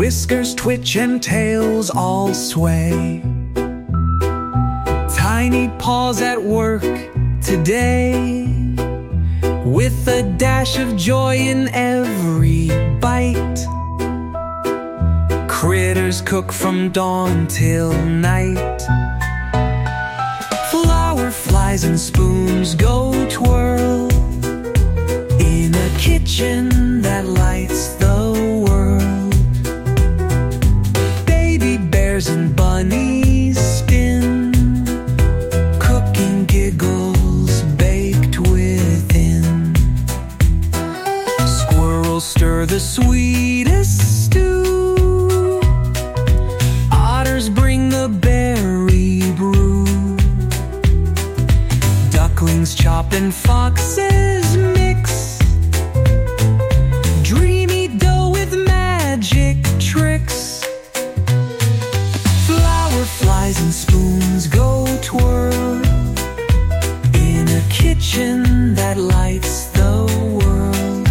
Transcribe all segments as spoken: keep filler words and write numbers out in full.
Whiskers twitch and tails all sway. Tiny paws at work today, with a dash of joy in every bite. Critters cook from dawn till night. Flower flies and spoons go twirl in a kitchen that lights the world. Baby bears and bunnies spin, cooking giggles baked within. Squirrels stir the sweetest stew. Otters bring the berry brew. Ducklings chop and foxes mix. Dreamy dough with magic tricks. Flower flies and spoons go twirl in a kitchen that lights the world.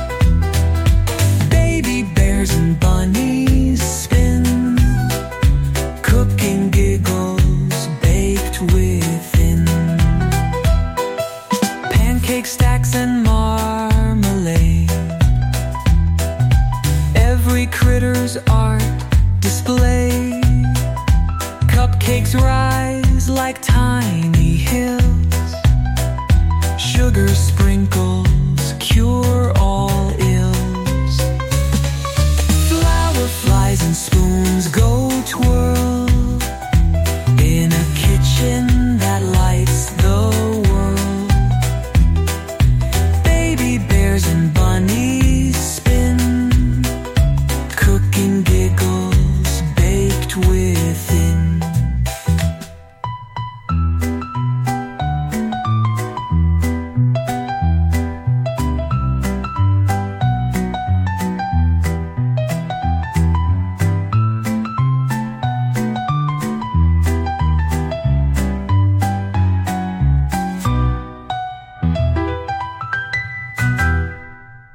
Baby bears and bunnies spin, cooking giggles baked within. Pancake stacks and marmalade, every critter's art display. Cupcakes rise like tiny hills, sugar sprinkled